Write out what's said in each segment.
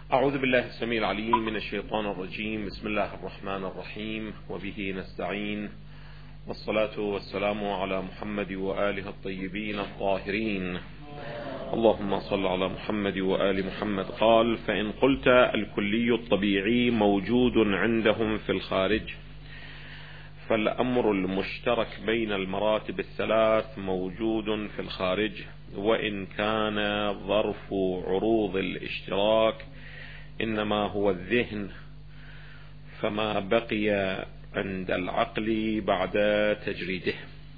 أعوذ بالله السميع العليم من الشيطان الرجيم. بسم الله الرحمن الرحيم، وبه نستعين، والصلاة والسلام على محمد وآله الطيبين الطاهرين. اللهم صل على محمد وآل محمد. قال: فإن قلت الكلي الطبيعي موجود عندهم في الخارج، فالأمر المشترك بين المراتب الثلاث موجود في الخارج، وإن كان ظرف عروض الاشتراك إنما هو الذهن، فما بقي عند العقل بعد تجريده.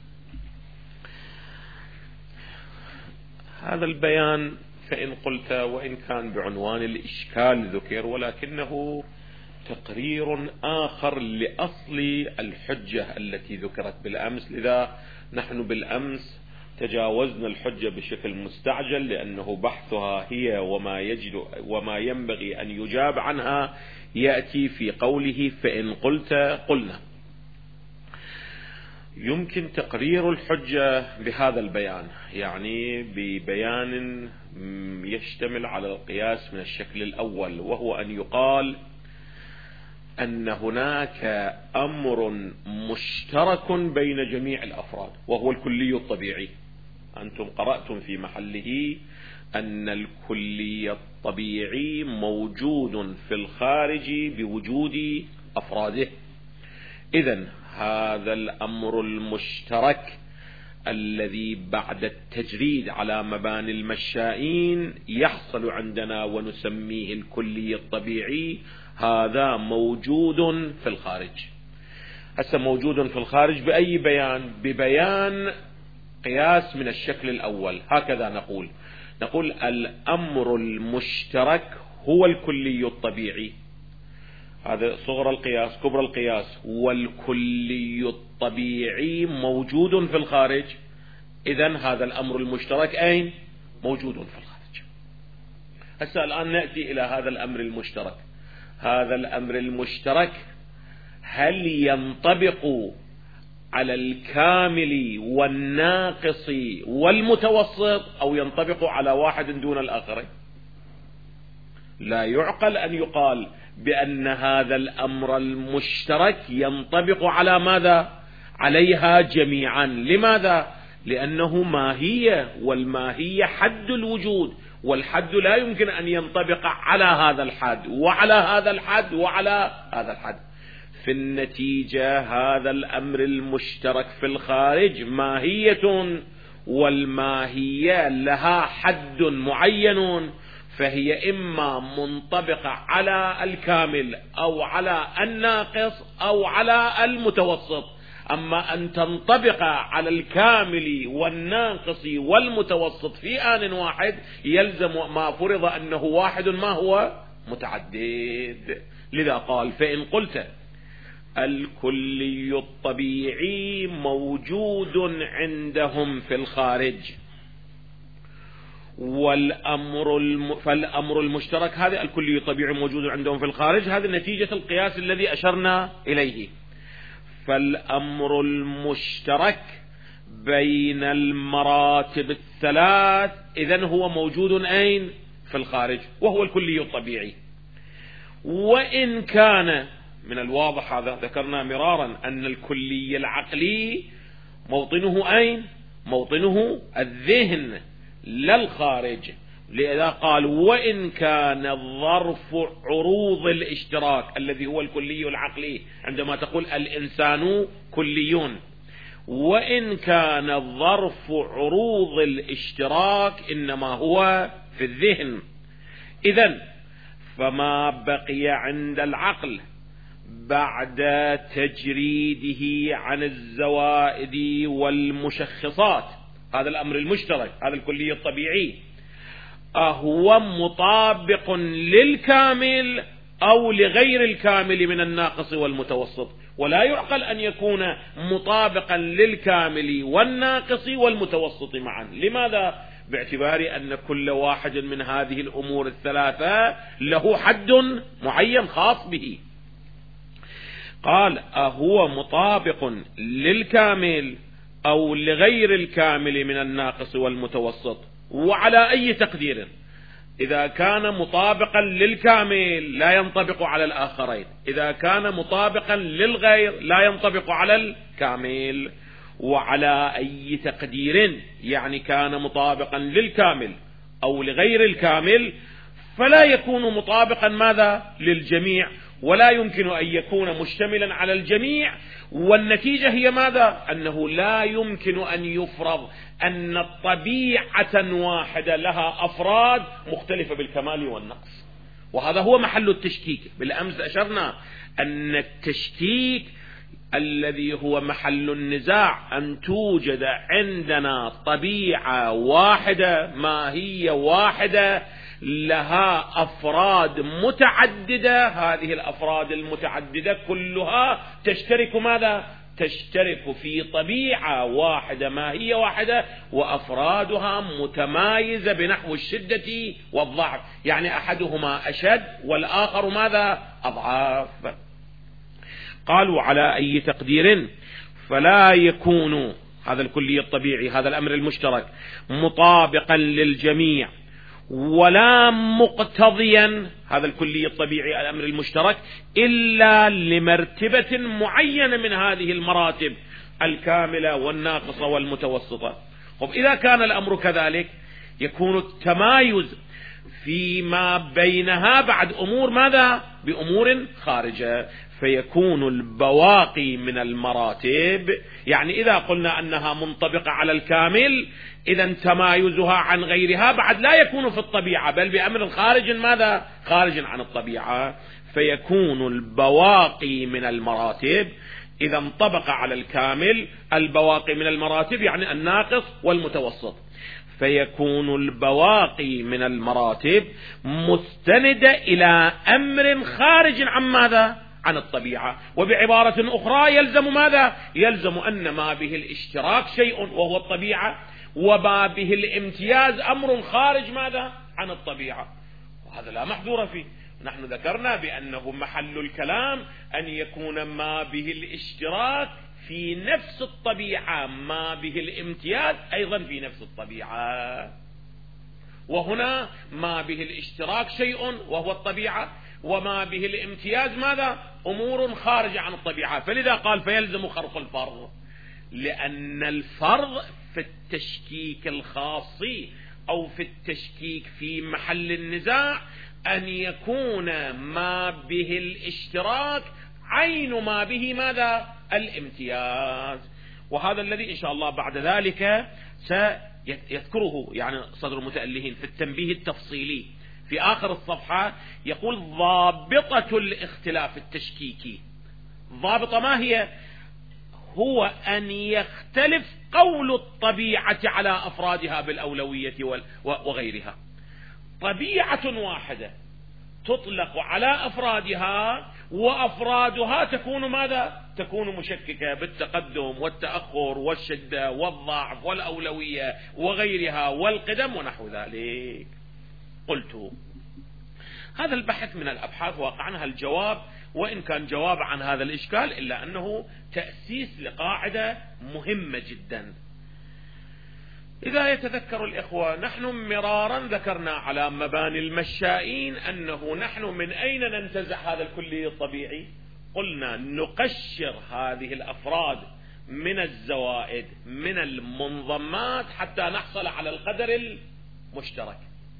هذا البيان فإن قلت وإن كان بعنوان الإشكال ذكر، ولكنه تقرير آخر لأصل الحجة التي ذكرت بالأمس. لذا نحن بالأمس تجاوزنا الحجة بشكل مستعجل، لأنه بحثها هي وما ينبغي أن يجاب عنها يأتي في قوله فإن قلت. قلنا يمكن تقرير الحجة بهذا البيان، يعني ببيان يشتمل على القياس من الشكل الأول، وهو أن يقال أن هناك أمر مشترك بين جميع الأفراد، وهو الكلي الطبيعي. أنتم قرأتم في محله أن الكلي الطبيعي موجود في الخارج بوجود أفراده. إذن هذا الأمر المشترك الذي بعد التجريد على مباني المشائين يحصل عندنا ونسميه الكلي الطبيعي، هذا موجود في الخارج. هسه موجود في الخارج بأي بيان؟ ببيان قياس من الشكل الأول. هكذا نقول الأمر المشترك هو الكلي الطبيعي، هذا صغر القياس كبر القياس، والكلي الطبيعي موجود في الخارج. إذن هذا الأمر المشترك أين؟ موجود في الخارج. هسه الآن نأتي إلى هذا الأمر المشترك. هذا الأمر المشترك هل ينطبق على الكامل والناقص والمتوسط، أو ينطبق على واحد دون الآخر؟ لا يعقل أن يقال بأن هذا الأمر المشترك ينطبق على ماذا؟ عليها جميعا. لماذا؟ لأنه ماهية، والماهية حد الوجود، والحد لا يمكن أن ينطبق على هذا الحد وعلى هذا الحد وعلى هذا الحد. في النتيجة هذا الأمر المشترك في الخارج ماهية، والماهية لها حد معين، فهي إما منطبقة على الكامل أو على الناقص أو على المتوسط. أما أن تنطبق على الكامل والناقص والمتوسط في آن واحد يلزم ما فرض أنه واحد ما هو متعدد. لذا قال فإن قلت الكلي الطبيعي موجود عندهم في الخارج، فالأمر المشترك هذا الكلي الطبيعي موجود عندهم في الخارج، هذه نتيجة القياس الذي أشرنا إليه. فالأمر المشترك بين المراتب الثلاث إذن هو موجود أين؟ في الخارج، وهو الكلي الطبيعي. وإن كان من الواضح، هذا ذكرنا مرارا، أن الكلي العقلي موطنه أين؟ موطنه الذهن لا الخارج. لذا قال وإن كان ظرف عروض الاشتراك الذي هو الكلي العقلي، عندما تقول الإنسان كليون، وإن كان ظرف عروض الاشتراك إنما هو في الذهن. إذن فما بقي عند العقل بعد تجريده عن الزوائد والمشخصات، هذا الأمر المشترك، هذا الكلي الطبيعي، أهو مطابق للكامل أو لغير الكامل من الناقص والمتوسط؟ ولا يعقل أن يكون مطابقا للكامل والناقص والمتوسط معا. لماذا؟ باعتبار أن كل واحد من هذه الأمور الثلاثة له حد معين خاص به. قال أهو مطابق للكامل أو لغير الكامل من الناقص والمتوسط، وعلى أي تقدير؟ إذا كان مطابقا للكامل لا ينطبق على الآخرين، إذا كان مطابقا للغير لا ينطبق على الكامل. وعلى أي تقدير يعني كان مطابقا للكامل أو لغير الكامل فلا يكون مطابقا ماذا للجميع، ولا يمكن أن يكون مشتملا على الجميع. والنتيجة هي ماذا؟ أنه لا يمكن أن يفرض أن الطبيعة واحدة لها أفراد مختلفة بالكمال والنقص، وهذا هو محل التشكيك. بالأمس أشرنا أن التشكيك الذي هو محل النزاع أن توجد عندنا طبيعة واحدة ماهية واحدة لها أفراد متعددة، هذه الأفراد المتعددة كلها تشترك ماذا؟ تشترك في طبيعة واحدة ماهية واحدة، وأفرادها متمايزة بنحو الشدة والضعف، يعني أحدهما أشد والآخر ماذا؟ أضعاف. قالوا على أي تقدير فلا يكون هذا الكلي الطبيعي، هذا الأمر المشترك، مطابقا للجميع ولا مقتضيا، هذا الكلي الطبيعي الأمر المشترك، إلا لمرتبة معينة من هذه المراتب الكاملة والناقصة والمتوسطة. طب إذا كان الأمر كذلك يكون التمايز فيما بينها بعد أمور ماذا؟ بأمور خارجة، فيكون البواقي من المراتب، يعني إذا قلنا أنها منطبقة على الكامل إذا تمايزها عن غيرها بعد لا يكون في الطبيعة بل بأمر خارج ماذا؟ خارج عن الطبيعة. فيكون البواقي من المراتب إذا انطبق على الكامل، البواقي من المراتب يعني الناقص والمتوسط، فيكون البواقي من المراتب مستندة إلى أمر خارج عن ماذا؟ عن الطبيعة. وبعبارة أخرى يلزم ماذا؟ يلزم أن ما به الاشتراك شيء وهو الطبيعة، وما به الامتياز أمر خارج ماذا؟ عن الطبيعة، وهذا لا محذور فيه. نحن ذكرنا بأنه محل الكلام أن يكون ما به الاشتراك في نفس الطبيعة، ما به الامتياز أيضا في نفس الطبيعة. وهنا ما به الاشتراك شيء وهو الطبيعة، وما به الامتياز ماذا؟ أمور خارجة عن الطبيعة. فلذا قال فيلزم خرق الفرض، لأن الفرض في التشكيك الخاصي أو في التشكيك في محل النزاع أن يكون ما به الاشتراك عين ما به ماذا؟ الامتياز. وهذا الذي إن شاء الله بعد ذلك سيذكره يعني صدر المتألهين في التنبيه التفصيلي في آخر الصفحة. يقول ضابطة الاختلاف التشكيكي، ضابطة ما هي؟ هو أن يختلف قول الطبيعة على أفرادها بالأولوية وغيرها. طبيعة واحدة تطلق على أفرادها، وأفرادها تكون ماذا؟ تكون مشككة بالتقدم والتأخر والشدة والضعف والأولوية وغيرها والقدم ونحو ذلك. قلت هذا البحث من الأبحاث واقعنها الجواب، وإن كان جواب عن هذا الإشكال إلا أنه تأسيس لقاعدة مهمة جدا. إذا يتذكر الإخوة نحن مرارا ذكرنا على مباني المشائين أنه نحن من أين ننتزع هذا الكلي الطبيعي؟ قلنا نقشر هذه الأفراد من الزوائد من المنضمات حتى نحصل على القدر المشترك.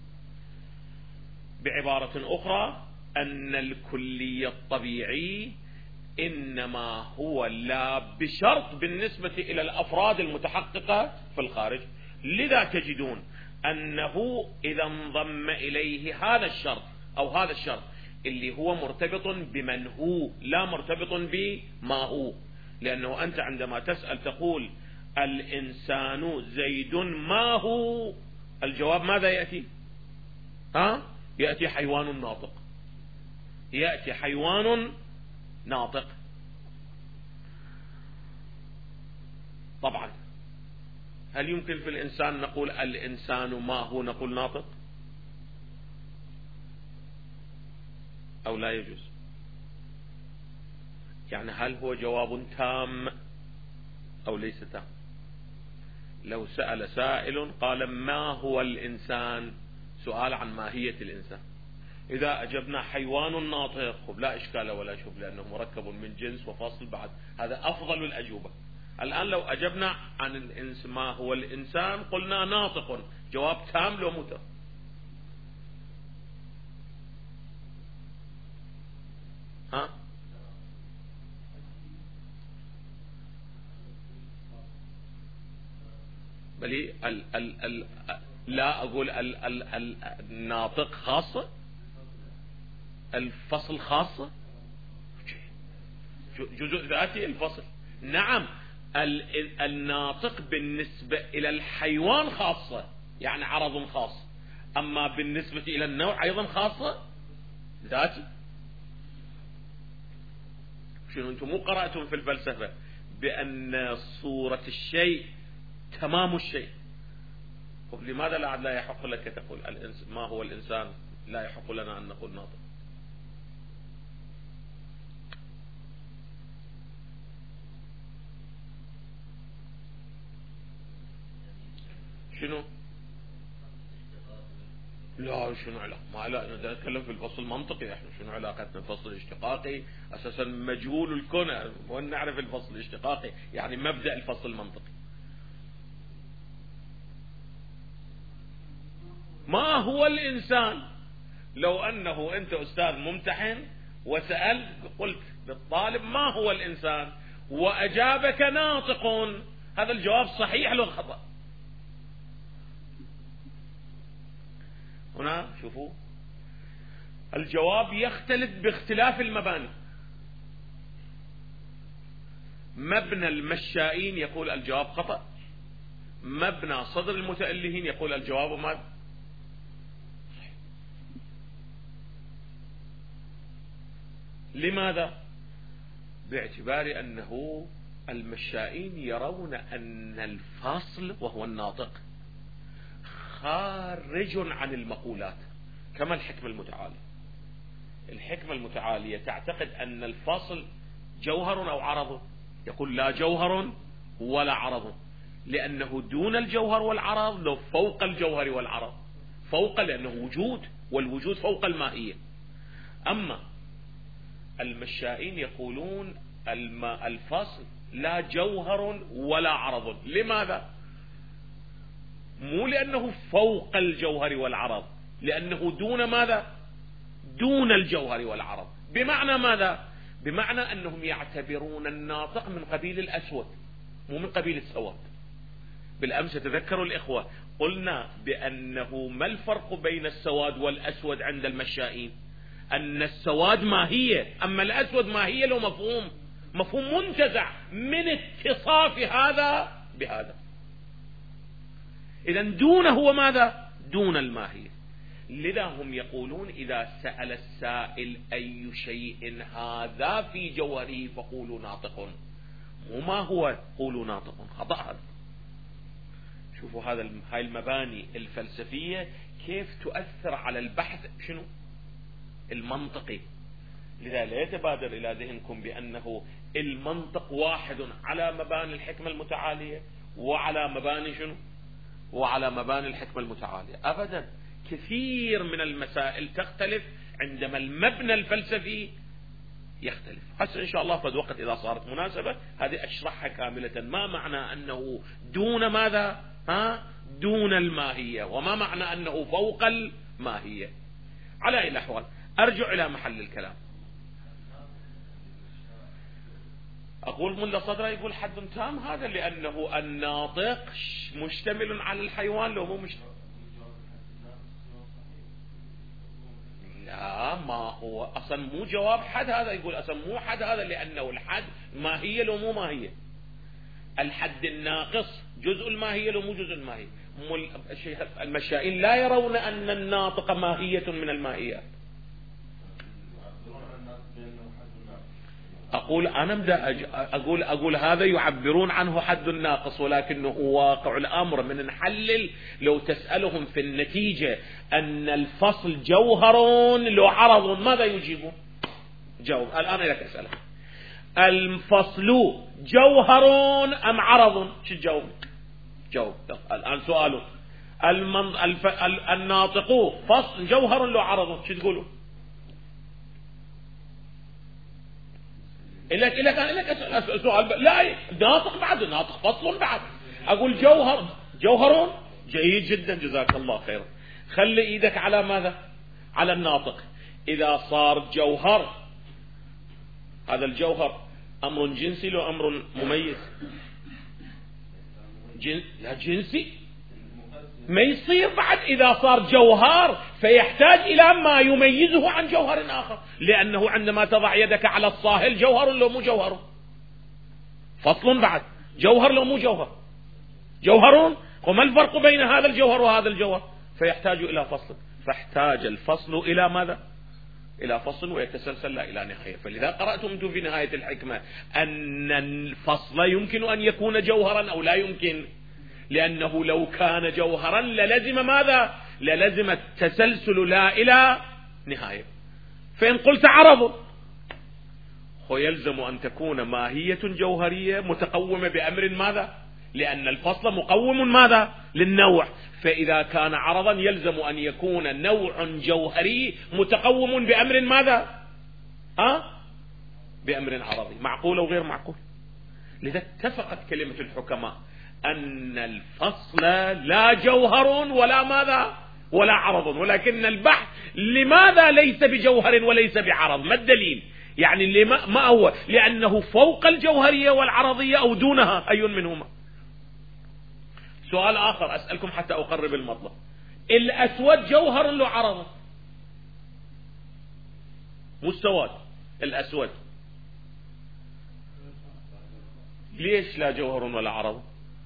بعبارة أخرى أن الكلي الطبيعي إنما هو لا بشرط بالنسبة إلى الأفراد المتحققة في الخارج. لذا تجدون أنه إذا انضم إليه هذا الشرط أو هذا الشرط اللي هو مرتبط بمن هو لا مرتبط بما هو، لأنه أنت عندما تسأل تقول الإنسان زيد ما هو، الجواب ماذا يأتي؟ يأتي حيوان ناطق، يأتي حيوان ناطق. طبعا هل يمكن في الإنسان نقول الإنسان ما هو نقول ناطق أو لا يجوز؟ يعني هل هو جواب تام أو ليس تام؟ لو سأل سائل قال ما هو الإنسان، السؤال عن ماهية الإنسان. إذا أجبنا حيوان ناطق لا إشكال ولا شب، لأنه مركب من جنس وفصل بعد، هذا أفضل الأجوبة. الآن لو أجبنا عن ما هو الإنسان قلنا ناطق، جواب تام لو متى؟ ها؟ بلي لا أقول الناطق خاصة، الفصل خاصة، جزء ذاتي الفصل. نعم الناطق بالنسبة إلى الحيوان خاصة، يعني عرض خاص، أما بالنسبة إلى النوع أيضا خاصة ذاتي. شنو أنتم مو قرأتم في الفلسفة بأن صورة الشيء تمام الشيء؟ لماذا لا يحق لك تقول ما هو الإنسان؟ لا يحق لنا أن نقول ناطق. شنو؟ لا شنو علاقة؟ ما لا نتكلم في الفصل المنطقي، احنا شنو علاقتنا الفصل الاشتقاقي؟ اساسا مجهول الكون، وين نعرف الفصل الاشتقاقي؟ يعني مبدأ الفصل المنطقي. ما هو الإنسان؟ لو أنه أنت أستاذ ممتحن وسألت قلت للطالب ما هو الإنسان وأجابك ناطق، هذا الجواب صحيح لو خطأ. هنا شوفوا الجواب يختلف باختلاف المباني. مبنى المشائين يقول الجواب خطأ، مبنى صدر المتألهين يقول الجواب ما. لماذا؟ باعتبار أنه المشائين يرون أن الفاصل وهو الناطق خارج عن المقولات، كما الحكمة المتعالية. الحكمة المتعالية تعتقد أن الفاصل جوهر أو عرض، يقول لا جوهر ولا عرض، لأنه دون الجوهر والعرض، لو فوق الجوهر والعرض، فوق لأنه وجود، والوجود فوق الماهية. أما المشائين يقولون الفاصل لا جوهر ولا عرض. لماذا؟ مو لأنه فوق الجوهر والعرض، لأنه دون ماذا؟ دون الجوهر والعرض. بمعنى ماذا؟ بمعنى أنهم يعتبرون الناطق من قبيل الأسود مو من قبيل السواد. بالأمس تذكروا الإخوة قلنا بأنه ما الفرق بين السواد والأسود عند المشائين؟ أن السواد ماهية، أما الأسود ماهية له مفهوم منتزع من اتصاف هذا بهذا. إذن دون هو ماذا؟ دون الماهية. لذا هم يقولون إذا سأل السائل أي شيء هذا في جوهره فقولوا ناطق، وما هو قولوا ناطق، خطأ هذا. شوفوا هاي المباني الفلسفية كيف تؤثر على البحث شنو؟ المنطقي. لذا لا يتبادر إلى ذهنكم بأنه المنطق واحد على مباني الحكمة المتعالية وعلى مباني شنو؟ وعلى مباني الحكمة المتعالية. أبدا، كثير من المسائل تختلف عندما المبنى الفلسفي يختلف. حتى إن شاء الله في وقت إذا صارت مناسبة هذه أشرحها كاملة، ما معنى أنه دون ماذا؟ دون الماهية، وما معنى أنه فوق الماهية. على أي الأحوال أرجع إلى محل الكلام. أقول ملا صدره يقول حد تام، هذا لأنه الناطق مشتمل على الحيوان لو مو مشتمل. لا، ما هو أصلا مو جواب حد هذا، يقول أصلا مو حد هذا، لأنه الحد ماهية لو مو ماهية. الحد الناقص جزء الماهية لو مو جزء الماهية. المشائين لا يرون أن الناطق ماهية من الماهيات. أقول هذا يعبرون عنه حد الناقص، ولكنه واقع الأمر من نحلل. لو تسألهم في النتيجة أن الفصل جوهر لو عرض ماذا يجيبون؟ جاوب الآن لك أسألك، الفصل جوهر أم عرض؟ شو تجاوب؟ جاوب الآن سؤاله، الناطق فصل جوهر لو عرض، شو تقولوا؟ لك سؤال، لا ناطق بعد، ناطق فصل بعد. أقول جوهر جيد جدا، جزاك الله خيرا. خلي إيدك على ماذا؟ على الناطق. إذا صار جوهر، هذا الجوهر أمر جنسي لو أمر مميز؟ لا جنسي، ما يصير بعد. إذا صار جوهر فيحتاج إلى ما يميزه عن جوهر آخر، لأنه عندما تضع يدك على الصاهل جوهر لو مو جوهر، فصل بعد، جوهر لو مو جوهر، جوهرون. وما الفرق بين هذا الجوهر وهذا الجوهر؟ فيحتاج إلى فصل، فاحتاج الفصل إلى ماذا؟ إلى فصل ويتسلسل لا إلى نهاية. فلذا قرأتم أنتم في نهاية الحكمة أن الفصل يمكن أن يكون جوهرا أو لا يمكن، لأنه لو كان جوهرا للزم ماذا؟ للزم التسلسل لا إلى نهاية. فإن قلت عرض، ويلزم أن تكون ماهية جوهرية متقومة بأمر ماذا؟ لأن الفصل مقوم ماذا؟ للنوع. فإذا كان عرضا يلزم أن يكون نوع جوهري متقوم بأمر ماذا؟ بأمر عرضي. معقول أو غير معقول؟ لذا اتفقت كلمة الحكماء أن الفصل لا جوهر ولا ماذا؟ ولا عرض. ولكن البحث لماذا ليس بجوهر وليس بعرض؟ ما الدليل؟ يعني ما هو؟ لأنه فوق الجوهرية والعرضية أو دونها؟ أي منهما؟ سؤال آخر أسألكم حتى أقرب المطلب. الأسود جوهر له عرض؟ مو السواد، الأسود ليش لا جوهر ولا عرض؟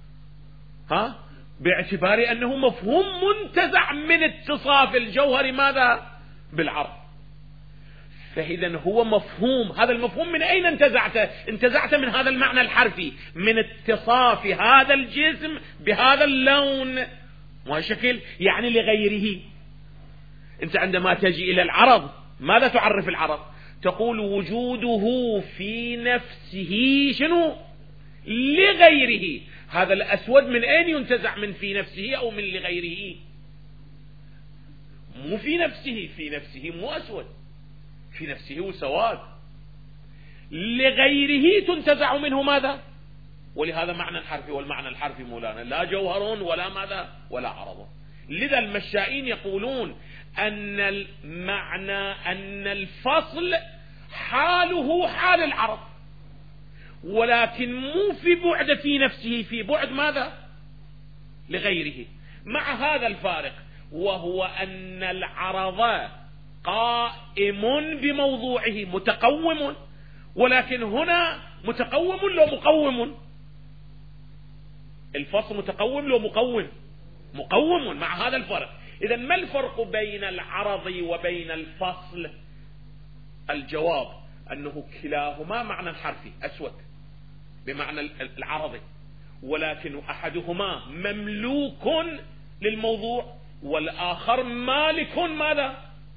باعتبار أنه مفهوم منتزع من اتصاف الجوهر ماذا؟ بالعرض. فإذا هو مفهوم، هذا المفهوم من أين انتزعته؟ انتزعته من هذا المعنى الحرفي، من اتصاف هذا الجسم بهذا اللون وشكل، يعني لغيره. أنت عندما تجي إلى العرض ماذا تعرف العرض؟ تقول وجوده في نفسه شنو؟ لغيره. هذا الأسود من أين ينتزع؟ من في نفسه أو من لغيره؟ مو في نفسه، في نفسه مو أسود، في نفسه سواد، لغيره تنتزع منه ماذا؟ ولهذا معنى الحرف، والمعنى الحرفي مولانا لا جوهر ولا ماذا؟ ولا عرض. لذا المشائين يقولون أن المعنى أن الفصل حاله حال العرض، ولكن مو في بعد في نفسه، في بعد ماذا؟ لغيره. مع هذا الفارق، وهو أن العرض قائم بموضوعه متقوم، ولكن هنا متقوم لو مقوم؟ الفصل متقوم لو مقوم. مع هذا الفرق. إذا ما الفرق بين العرض وبين الفصل؟ الجواب أنه كلاهما معنى الحرفي أسود بمعنى العرضي، ولكن أحدهما مملوك للموضوع والآخر مالك ماذا؟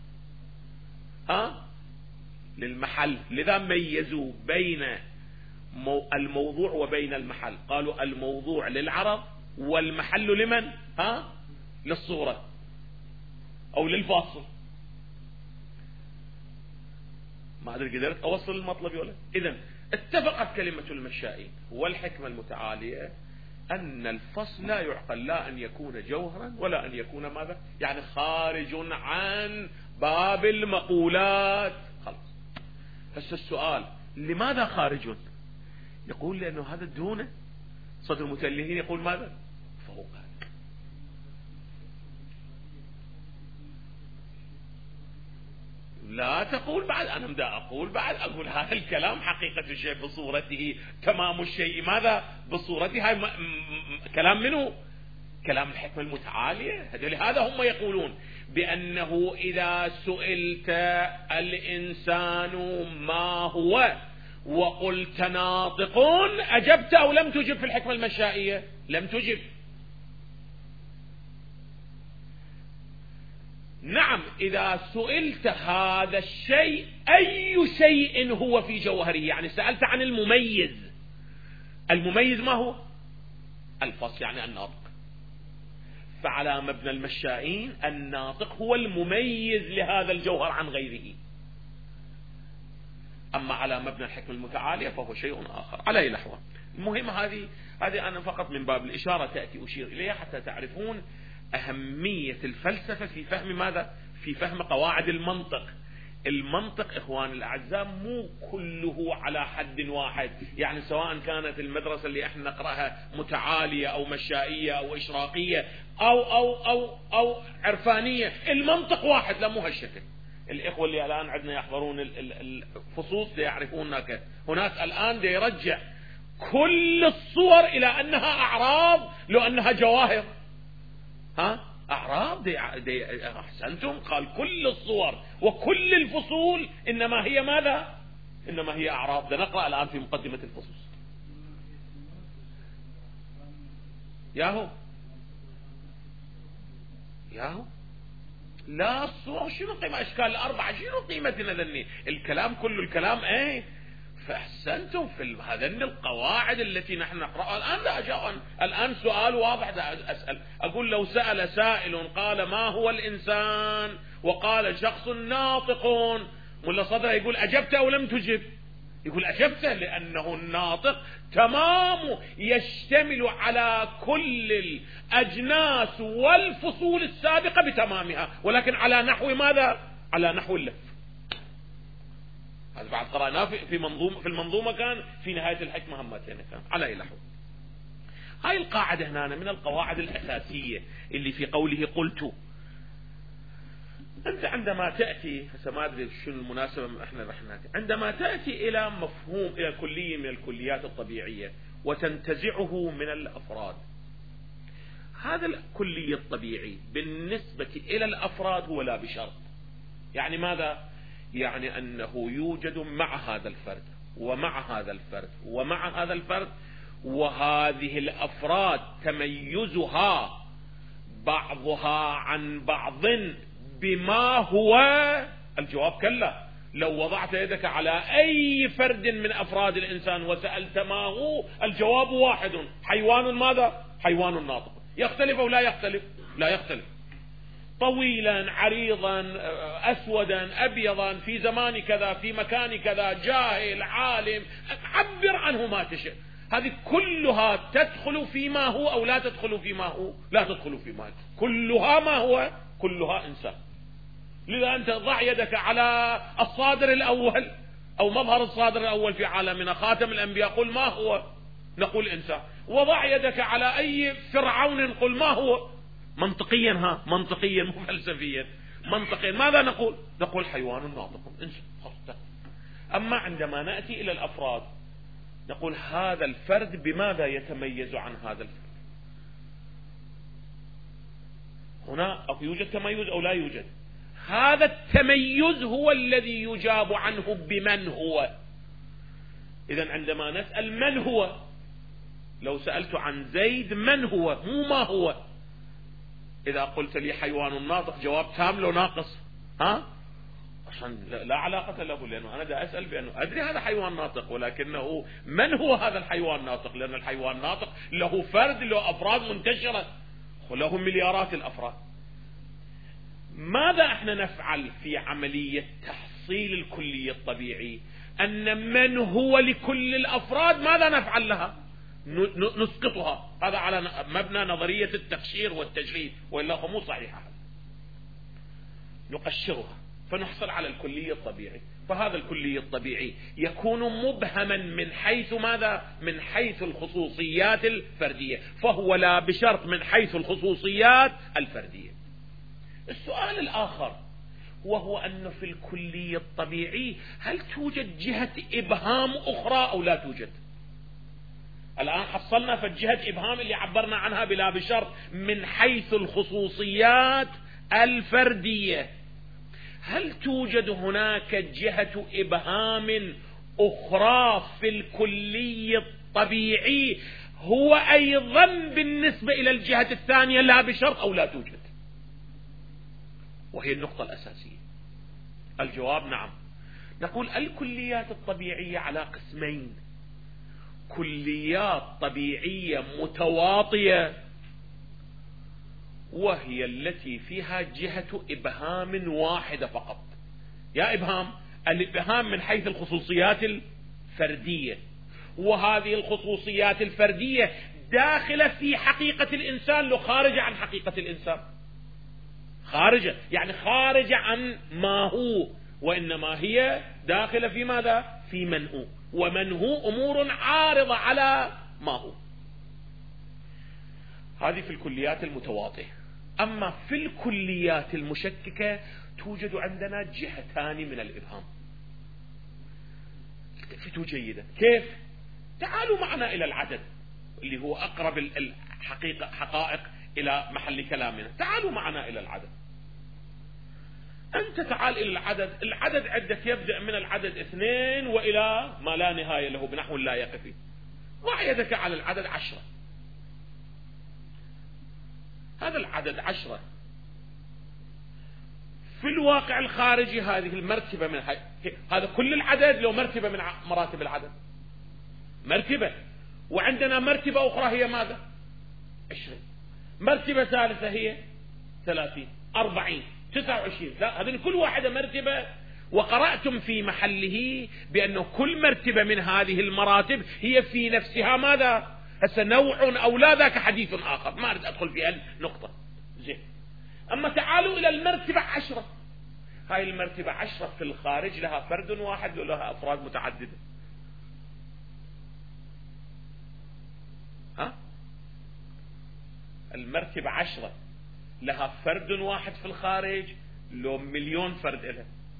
للمحل. لذا ميزوا بين الموضوع وبين المحل، قالوا الموضوع للعرض والمحل لمن؟ للصورة أو للفاصل. ما أدري قدرت أوصل المطلب ولا؟ إذن اتفقت كلمة المشائين والحكمة المتعالية أن الفصل لا يعقل لا أن يكون جوهرا ولا أن يكون ماذا؟ يعني خارج عن باب المقولات. خلاص. بس السؤال لماذا خارج؟ يقول لأنه هذا دونه. صدر المتألهين يقول ماذا؟ فوق. لا تقول بعد، أنا بدأ أقول بعد، أقول هذا الكلام حقيقة الشيء بصورته، تمام الشيء ماذا؟ بصورته. هاي كلام منه؟ كلام الحكمة المتعالية. لهذا هم يقولون بأنه إذا سئلت الإنسان ما هو وقلت ناطق أجبت أو لم تجب؟ في الحكمة المشائية لم تجب. نعم، إذا سئلت هذا الشيء أي شيء هو في جوهره، يعني سألت عن المميز. المميز ما هو؟ الفصل، يعني الناطق. فعلى مبنى المشائين الناطق هو المميز لهذا الجوهر عن غيره، أما على مبنى الحكمة المتعالية فهو شيء آخر. على أي لحظة المهم هذه أنا فقط من باب الإشارة تأتي أشير إليها حتى تعرفون أهمية الفلسفة في فهم ماذا؟ في فهم قواعد المنطق. المنطق إخوان الأعزاء مو كله على حد واحد، يعني سواء كانت المدرسة اللي احنا نقرأها متعالية أو مشائية أو إشراقية أو عرفانية، المنطق واحد، لا مو هالشكل. الإخوة اللي الآن عندنا يحضرون الفصوص يعرفون هناك الآن يرجع كل الصور إلى أنها أعراض لو أنها جواهر. أعراض أحسنتم، قال كل الصور وكل الفصول إنما هي ماذا؟ إنما هي أعراض. نقرأ الآن في مقدمة الفصوص. ياهو لا الصور شنو قيمة أشكال الأربعة شنو قيمتنا ذني الكلام كله الكلام فأحسنتم في هذين القواعد التي نحن نقرأها الآن. لا أجاوب الآن سؤال واضح أسأل، أقول لو سأل سائل قال ما هو الإنسان وقال شخص ناطق، ملا صدره يقول أجبت أو لم تجب؟ يقول أجبته، لأنه الناطق تمام يشتمل على كل الأجناس والفصول السابقة بتمامها، ولكن على نحو ماذا؟ على نحو اللف. هذا بعد قرأناه في المنظومة كان في نهاية الحكمة همتين كان. على أي لحظة هاي القاعدة هنا من القواعد الأساسية اللي في قوله قلت. أنت عندما تأتي ما أدري شو المناسبة احنا عندما تأتي إلى مفهوم إلى كلية من الكليات الطبيعية وتنتزعه من الأفراد، هذا الكلي الطبيعي بالنسبة إلى الأفراد هو لا بشرط. يعني ماذا؟ يعني أنه يوجد مع هذا الفرد ومع هذا الفرد ومع هذا الفرد، وهذه الأفراد تميزها بعضها عن بعض بما هو. الجواب كلا. لو وضعت يدك على أي فرد من أفراد الإنسان وسألت ما هو، الجواب واحد، حيوان ماذا؟ حيوان ناطق. يختلف أو لا يختلف؟ لا يختلف. طويلا عريضا أسودا أبيضا في زمان كذا في مكان كذا، جاهل عالم، عبر عنه ما تشاء. هذه كلها تدخل فيما هو أو لا تدخل فيما هو؟ لا تدخل فيما هو. كلها ما هو؟ كلها إنسان. لذا أنت ضع يدك على الصادر الأول أو مظهر الصادر الأول في عالمنا خاتم الأنبياء، قل ما هو؟ نقول إنسان. وضع يدك على أي فرعون قل ما هو؟ منطقيا منطقيا مو فلسفيا، منطقيا ماذا نقول؟ نقول حيوان ناطق إنسان. أما عندما نأتي إلى الأفراد نقول هذا الفرد بماذا يتميز عن هذا الفرد؟ هنا يوجد تميز أو لا يوجد؟ هذا التميز هو الذي يجاب عنه بمن هو. إذن عندما نسأل من هو، لو سألت عن زيد من هو مو ما هو. إذا قلت لي حيوان ناطق جواب تام لو ناقص؟ عشان لا علاقة له، لأنه أنا دا أسأل بأنه أدري هذا حيوان ناطق، ولكنه من هو هذا الحيوان الناطق؟ لأن الحيوان الناطق له فرد، له أفراد منتشرة، له مليارات الأفراد. ماذا احنا نفعل في عملية تحصيل الكلية الطبيعي؟ أن من هو لكل الأفراد ماذا نفعل لها؟ نسقطها. هذا على مبنى نظرية التقشير والتجريد، وإلا هو مو صحيحة. نقشرها فنحصل على الكلية الطبيعي. فهذا الكلية الطبيعي يكون مبهما من حيث ماذا؟ من حيث الخصوصيات الفردية، فهو لا بشرط من حيث الخصوصيات الفردية. السؤال الآخر وهو أنه في الكلية الطبيعي هل توجد جهة إبهام أخرى أو لا توجد؟ الآن حصلنا في الجهة إبهام اللي عبرنا عنها بلا بشرط من حيث الخصوصيات الفردية. هل توجد هناك جهة إبهام أخرى في الكلية الطبيعي هو أيضا بالنسبة إلى الجهة الثانية لا بشرط أو لا توجد؟ وهي النقطة الأساسية. الجواب نعم. نقول الكليات الطبيعية على قسمين: كليات طبيعية متواطية وهي التي فيها جهة إبهام واحدة فقط. يا إبهام، الإبهام من حيث الخصوصيات الفردية، وهذه الخصوصيات الفردية داخلة في حقيقة الإنسان، لو خارجة عن حقيقة الإنسان، خارجة يعني خارجة عن ما هو، وإنما هي داخلة في ماذا؟ في من هو، ومن هو أمور عارضة على ما هو. هذه في الكليات المتواطئة. أما في الكليات المشككة توجد عندنا جهتان من الإبهام. التفتوا جيدا. كيف؟ تعالوا معنا إلى العدد اللي هو أقرب حقائق إلى محل كلامنا. تعالوا معنا إلى العدد. أنت تعال إلى العدد. العدد عندك يبدأ من العدد 2 وإلى ما لا نهاية له بنحو لا يقفي. ضع يدك على العدد 10. هذا العدد 10 في الواقع الخارجي هذه المرتبة من هذا كل العدد لو مرتبة من مراتب العدد، مرتبة، وعندنا مرتبة أخرى هي ماذا؟ 20. مرتبة ثالثة هي 30 40 29. لا، هذه كل واحدة مرتبة، وقرأتم في محله بأنه كل مرتبة من هذه المراتب هي في نفسها ماذا؟ هسه نوع أو لا، ذاك حديث آخر، ما أريد أدخل في هالنقطة. زين. أما تعالوا إلى المرتبة 10. هاي المرتبة 10 في الخارج لها فرد واحد ولها أفراد متعددة. المرتبة 10 لها فرد واحد في الخارج، لو مليون فرد لها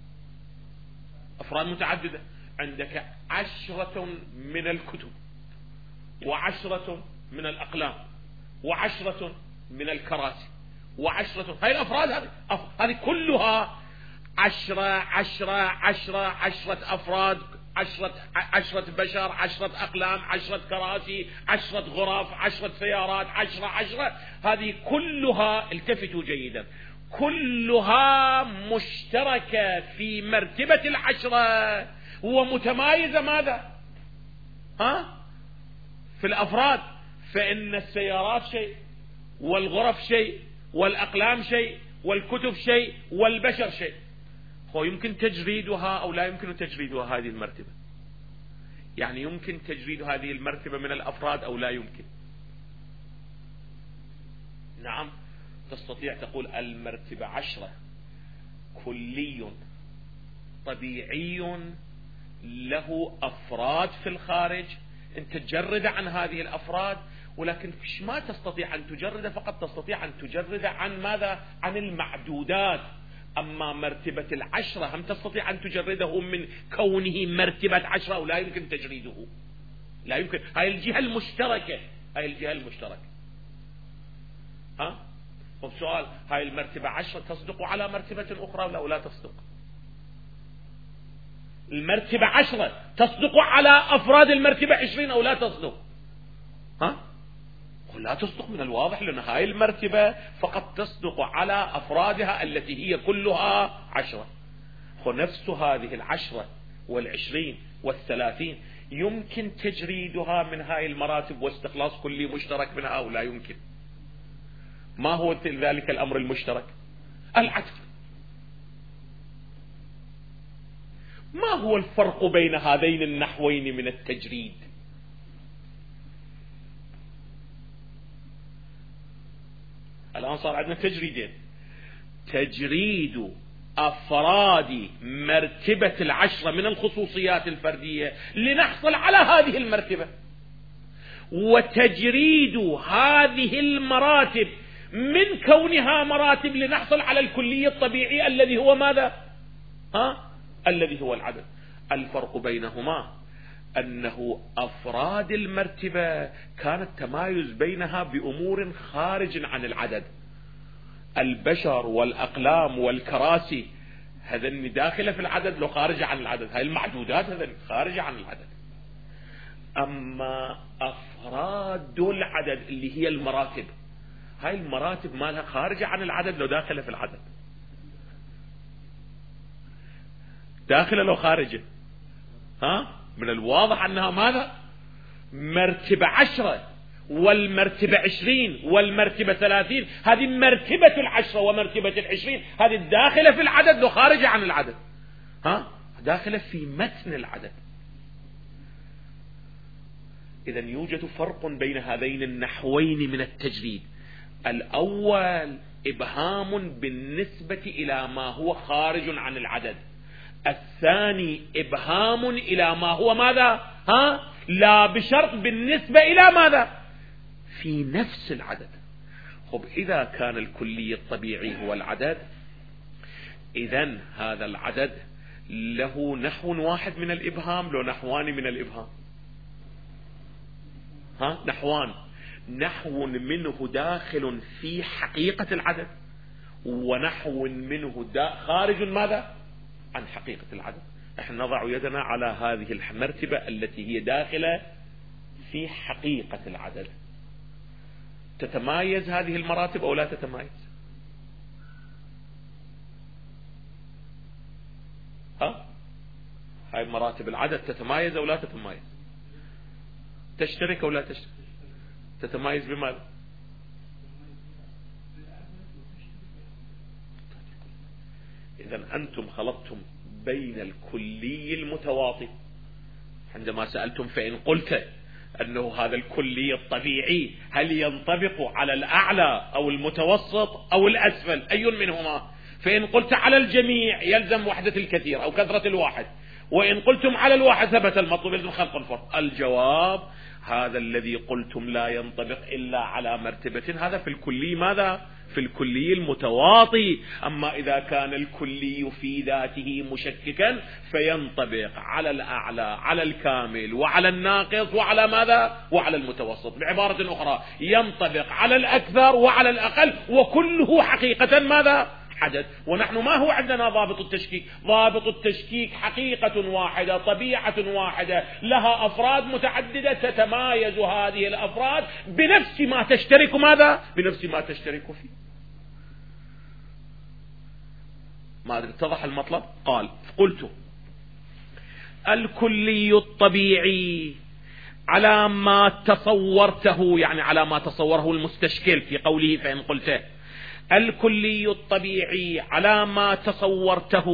أفراد متعددة. عندك 10 من الكتب، 10 من الأقلام، 10 من الكراسي، 10. هاي الأفراد هذه كلها 10 أفراد، 10 بشر، 10 أقلام، 10 كراسي، 10 غرف، 10 سيارات، 10. هذه كلها، التفتوا جيدا، كلها مشتركة في مرتبة 10 ومتمايزة ماذا؟ في الأفراد. فإن السيارات شيء، والغرف شيء، والأقلام شيء، والكتب شيء، والبشر شيء. هو يمكن تجريدها أو لا يمكن تجريدها هذه المرتبة؟ يعني يمكن تجريد هذه المرتبة من الأفراد أو لا يمكن؟ نعم، تستطيع تقول المرتبة 10 كلي طبيعي له أفراد في الخارج، أنت تجرد عن هذه الأفراد، ولكن ما تستطيع أن تجرد فقط، تستطيع أن تجرد عن ماذا؟ عن المعدودات. أما مرتبة 10 هم تستطيع أن تجرده من كونه مرتبة 10 ولا يمكن تجريده، لا يمكن. هاي الجهة المشتركة، هاي الجهة المشتركة. سؤال، هاي المرتبة 10 تصدق على مرتبة أخرى ولا لا تصدق؟ المرتبة 10 تصدق على أفراد المرتبة 20 أو لا تصدق؟ لا تصدق من الواضح، لأن هاي المرتبة فقط تصدق على أفرادها التي هي كلها 10. ونفس هذه 10 و20 و30 يمكن تجريدها من هاي المراتب واستخلاص كل مشترك منها أو لا يمكن؟ ما هو ذلك الأمر المشترك؟ العدل. ما هو الفرق بين هذين النحوين من التجريد؟ الآن صار عندنا تجريدين: تجريد أفراد مرتبة 10 من الخصوصيات الفردية لنحصل على هذه المرتبة، وتجريد هذه المراتب من كونها مراتب لنحصل على الكلية الطبيعي الذي هو ماذا؟ الذي هو العدد. الفرق بينهما أنه أفراد المرتبة كان التمايز بينها بأمور خارج عن العدد. البشر والأقلام والكراسي هذا داخلة في العدد لو خارجة عن العدد، هاي المعدودات هذا خارجة عن العدد. أما أفراد العدد اللي هي المراتب، هاي المراتب مالها خارجة عن العدد لو داخلة في العدد. داخلة لو خارجة؟ من الواضح أنها ماذا؟ مرتبة 10 والمرتبة 20 والمرتبة 30، هذه مرتبة 10 ومرتبة 20، هذه الداخلة في العدد لو خارجة عن العدد، داخلة في متن العدد. إذا يوجد فرق بين هذين النحوين من التجريد. الأول إبهام بالنسبة إلى ما هو خارج عن العدد، الثاني إبهام إلى ما هو ماذا؟ لا بشرط بالنسبة إلى ماذا؟ في نفس العدد. خب إذا كان الكلي الطبيعي هو العدد، إذن هذا العدد له نحو واحد من الإبهام، له نحوان من الإبهام. نحوان، نحو منه داخل في حقيقة العدد، ونحو منه خارج ماذا؟ عن حقيقة العدد. احنا نضع يدنا على هذه المرتبة التي هي داخلة في حقيقة العدد. تتمايز هذه المراتب أو لا تتمايز؟ هاي مراتب العدد تتمايز أو لا تتمايز؟ تشترك أو لا تشترك؟ تتمايز بماذا؟ إذن أنتم خلطتم بين الكلي المتواطي عندما سألتم، فإن قلت أنه هذا الكلي الطبيعي هل ينطبق على الأعلى أو المتوسط أو الأسفل، أي منهما؟ فإن قلت على الجميع يلزم وحدة الكثير أو كثرة الواحد، وإن قلتم على الواحد ثبت المطلوب، يلزم خلق الفرق. الجواب هذا الذي قلتم لا ينطبق إلا على مرتبة، هذا في الكلي ماذا؟ في الكلي المتواطي. أما إذا كان الكلي في ذاته مشككا فينطبق على الأعلى، على الكامل، وعلى الناقص، وعلى ماذا؟ وعلى المتوسط. بعبارة أخرى ينطبق على الأكثر وعلى الأقل، وكله حقيقة ماذا؟ حدث. ونحن ما هو عندنا ضابط التشكيك؟ ضابط التشكيك حقيقة واحدة، طبيعة واحدة، لها أفراد متعددة، تتمايز هذه الأفراد بنفس ما تشترك ماذا؟ بنفس ما تشترك فيه. ما اتضح المطلب؟ قال قلت الكلي الطبيعي على ما تصورته، يعني على ما تصوره المستشكل في قوله فإن قلته الكلي الطبيعي على ما تصورته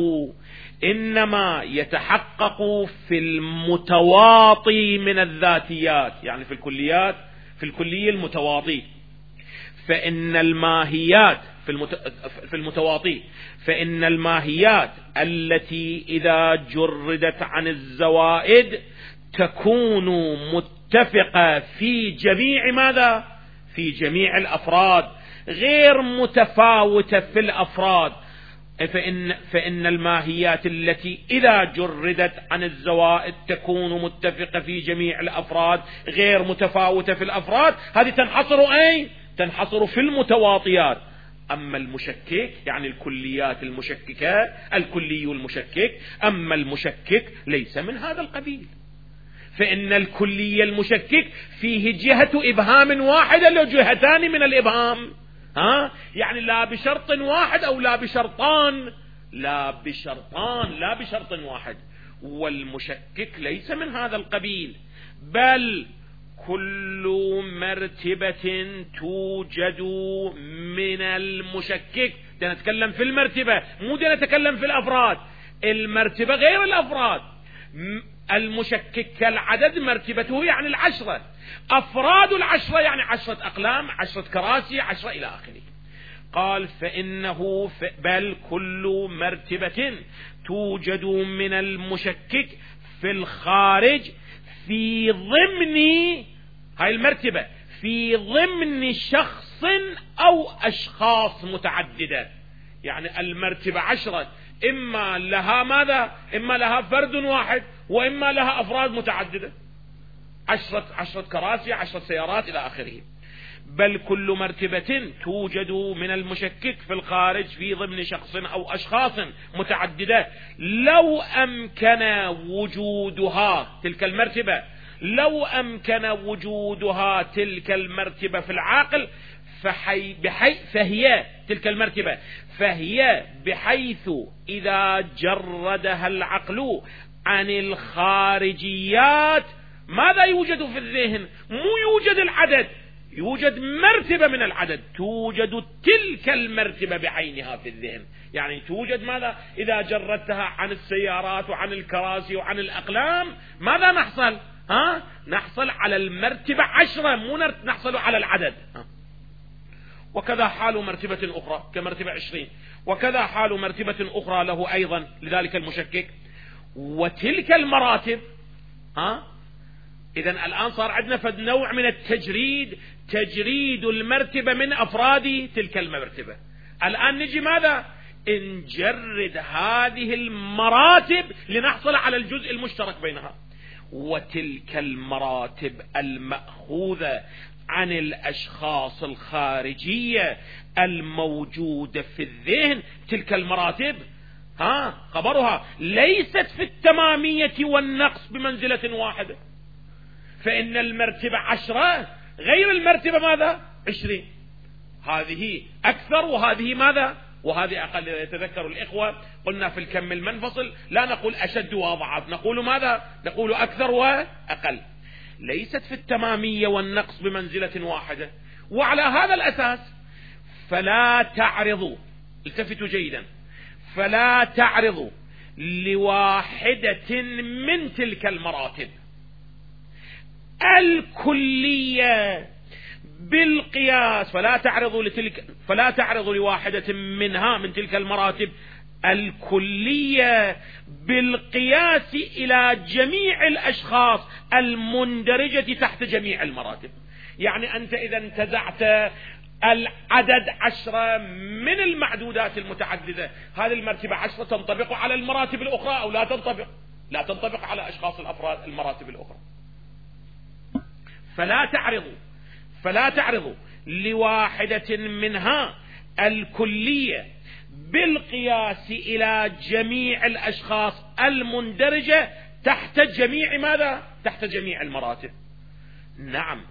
إنما يتحقق في المتواطي من الذاتيات، يعني في الكليات، في الكلي المتواطي. فإن الماهيات في المتواطي، فإن الماهيات التي إذا جردت عن الزوائد تكون متفقة في جميع ماذا؟ في جميع الأفراد، غير متفاوتة في الأفراد. فإن الماهيات التي إذا جردت عن الزوائد تكون متفقة في جميع الأفراد غير متفاوتة في الأفراد، هذه تنحصر أين؟ تنحصر في المتواطيات. أما المشكك يعني الكليات المشككة، الكلي المشكك، أما المشكك ليس من هذا القبيل. فإن الكلي المشكك فيه جهة إبهام واحدة له جهتان من الإبهام، يعني لا بشرط واحد أو لا بشرطان، لا بشرطان، لا بشرط واحد. والمشكك ليس من هذا القبيل، بل كل مرتبة توجد من المشكك. نتكلم في المرتبة، مو نتكلم في الأفراد. المرتبة غير الأفراد. المشكك كالعدد مرتبته يعني 10، أفراد 10 يعني 10 أقلام، 10 كراسي، 10 إلى آخره. قال فإنه بل كل مرتبة توجد من المشكك في الخارج في ضمن هاي المرتبة، في ضمن شخص أو أشخاص متعددة. يعني المرتبة 10 إما لها ماذا؟ إما لها فرد واحد، وإما لها أفراد متعددة، 10 كراسي، 10 سيارات إلى آخره. بل كل مرتبة توجد من المشكك في الخارج في ضمن شخص أو أشخاص متعددة لو أمكن وجودها تلك المرتبة، لو أمكن وجودها تلك المرتبة في العاقل فهي تلك المرتبة، فهي بحيث إذا جردها العقل عن الخارجيات ماذا يوجد في الذهن؟ مو يوجد العدد، يوجد مرتبة من العدد، توجد تلك المرتبة بعينها في الذهن. يعني توجد ماذا؟ إذا جردتها عن السيارات وعن الكراسي وعن الأقلام ماذا نحصل؟ نحصل على المرتبة 10، مو نحصل على العدد. وكذا حال مرتبة أخرى كمرتبة 20، وكذا حال مرتبة أخرى له أيضا لذلك المشكك. وتلك المراتب إذن الآن صار عندنا فد نوع من التجريد، تجريد المرتبة من أفراد تلك المرتبة. الآن نجي ماذا؟ نجرد هذه المراتب لنحصل على الجزء المشترك بينها. وتلك المراتب المأخوذة عن الأشخاص الخارجية الموجودة في الذهن، تلك المراتب خبرها ليست في التمامية والنقص بمنزلة واحدة، فإن المرتبة 10 غير المرتبة ماذا؟ 20. هذه أكثر وهذه ماذا؟ وهذه أقل. يتذكر الإخوة قلنا في الكم المنفصل لا نقول أشد وأضعف، نقول ماذا؟ نقول أكثر وأقل. ليست في التمامية والنقص بمنزلة واحدة. وعلى هذا الأساس فلا تعرضوا، التفتوا جيدا، فلا تعرضوا لواحدة من تلك المراتب الكلية بالقياس، فلا تعرضوا لواحدة منها من تلك المراتب الكلية بالقياس إلى جميع الأشخاص المندرجة تحت جميع المراتب. يعني أنت إذا انتزعت العدد 10 من المعدودات المتعددة، هذه المرتبة 10 تنطبق على المراتب الأخرى أو لا تنطبق؟ لا تنطبق على أشخاص الأفراد المراتب الأخرى. فلا تعرضوا لواحدة منها الكلية بالقياس إلى جميع الأشخاص المندرجة تحت جميع ماذا؟ تحت جميع المراتب. نعم،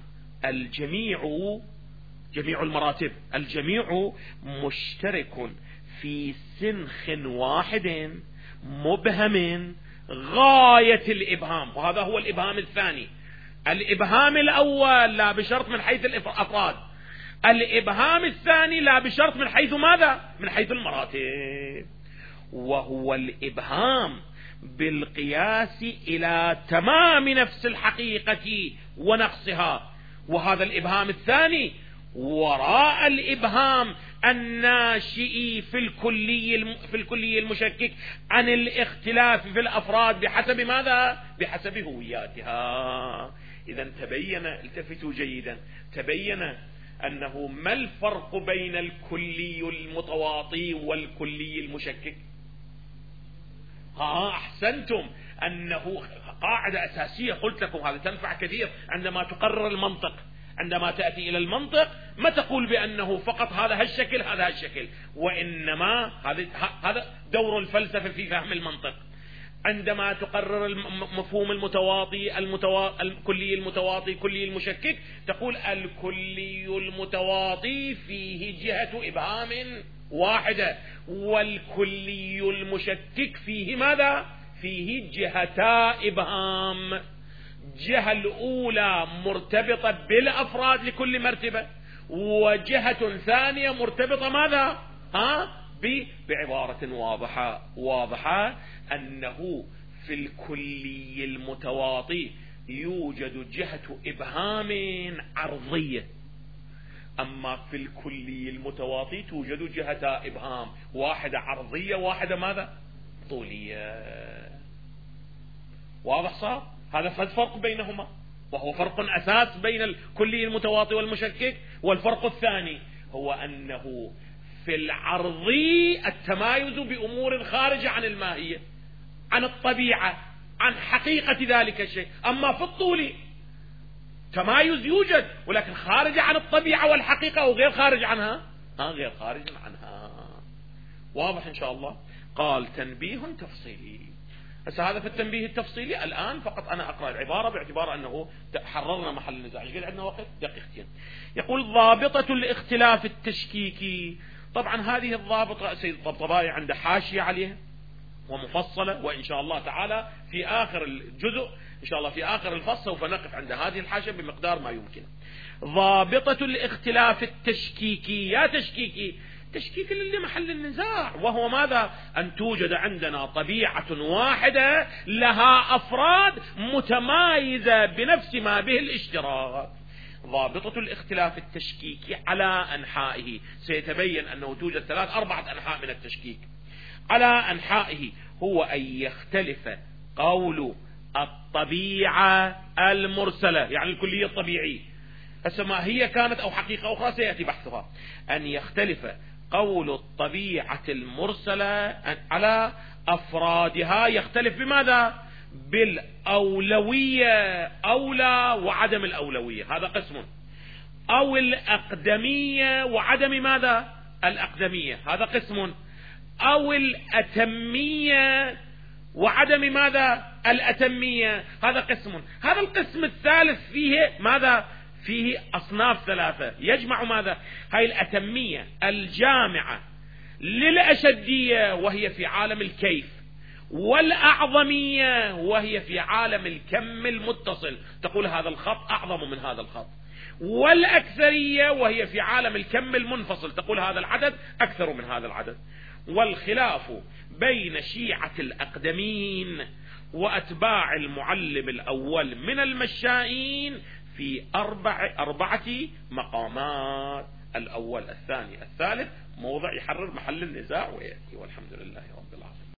جميع المراتب، الجميع مشترك في سنخ واحد مبهم غاية الإبهام، وهذا هو الإبهام الثاني. الإبهام الأول لا بشرط من حيث الأفراد، الإبهام الثاني لا بشرط من حيث ماذا؟ من حيث المراتب، وهو الإبهام بالقياس إلى تمام نفس الحقيقة ونقصها. وهذا الإبهام الثاني وراء الإبهام الناشئ في الكلي المشكك عن الاختلاف في الأفراد بحسب ماذا؟ بحسب هوياتها. إذا تبين، التفتوا جيدا، تبين أنه ما الفرق بين الكلي المتواطي والكلي المشكك؟ أحسنتم، أنه قاعدة أساسية قلت لكم هذا تنفع كثير عندما تقرر المنطق. عندما تأتي إلى المنطق ما تقول بأنه فقط هذا هالشكل هذا هالشكل، وإنما هذا دور الفلسفة في فهم المنطق. عندما تقرر المفهوم المتواطي الكلي المتواطي كلي المشكك، تقول الكلي المتواطي فيه جهة إبهام واحدة، والكلي المشكك فيه ماذا؟ فيه جهتا إبهام. جهة الأولى مرتبطة بالأفراد لكل مرتبة، وجهة ثانية مرتبطة ماذا؟ بعبارة واضحة أنه في الكلي المتواطي يوجد جهة إبهام عرضية، أما في الكلي المتواطي توجد جهة إبهام، واحدة عرضية واحدة ماذا؟ طولية. واضح صار؟ هذا فرق بينهما، وهو فرق أساس بين الكلي المتواطي والمشكك. والفرق الثاني هو أنه في العرضي التمايز بأمور خارجة عن الماهية، عن الطبيعة، عن حقيقة ذلك الشيء. أما في الطول تمايز يوجد ولكن خارج عن الطبيعة والحقيقة وغير خارج عنها، غير خارج عنها. واضح إن شاء الله؟ قال تنبيه تفصيلي. هذا في التنبيه التفصيلي الآن فقط أنا أقرأ العبارة باعتبار أنه حررنا محل النزاع. قد عندنا وقت دقيقتين. يقول ضابطة الاختلاف التشكيكي. طبعا هذه الضابطة سيد الطبطبائي عنده حاشية عليها ومفصلة، وإن شاء الله تعالى في آخر الجزء إن شاء الله في آخر الفصل سوف نقف عند هذه الحاشية بمقدار ما يمكن. ضابطة الاختلاف التشكيكي، يا تشكيكي تشكيك اللي محل النزاع، وهو ماذا؟ أن توجد عندنا طبيعة واحدة لها أفراد متمايزة بنفس ما به الاشتراك. ضابطة الاختلاف التشكيكي على أنحائه، سيتبين أنه توجد 3-4 أنحاء من التشكيك. على أنحائه هو أن يختلف قول الطبيعة المرسلة، يعني الكلية الطبيعية، هسه ما هي كانت أو حقيقة أخرى سيأتي بحثها، أن يختلف قول الطبيعة المرسلة على أفرادها، يختلف بماذا؟ بالأولوية، أولى وعدم الأولوية، هذا قسم، أو الأقدمية وعدم ماذا؟ الأقدمية، هذا قسم، أو الأتمية وعدم ماذا؟ الأتمية، هذا قسم. هذا القسم الثالث فيه ماذا؟ فيه أصناف 3 يجمع ماذا؟ هاي الأتمية الجامعة للأشدية وهي في عالم الكيف، والأعظمية وهي في عالم الكم المتصل، تقول هذا الخط أعظم من هذا الخط، والأكثرية وهي في عالم الكم المنفصل، تقول هذا العدد أكثر من هذا العدد. والخلاف بين شيعة الأقدمين وأتباع المعلم الأول من المشائين في 4 مقامات: الأول، الثاني، الثالث، موضع يحرر محل النزاع ويأتي. والحمد لله رب العالمين.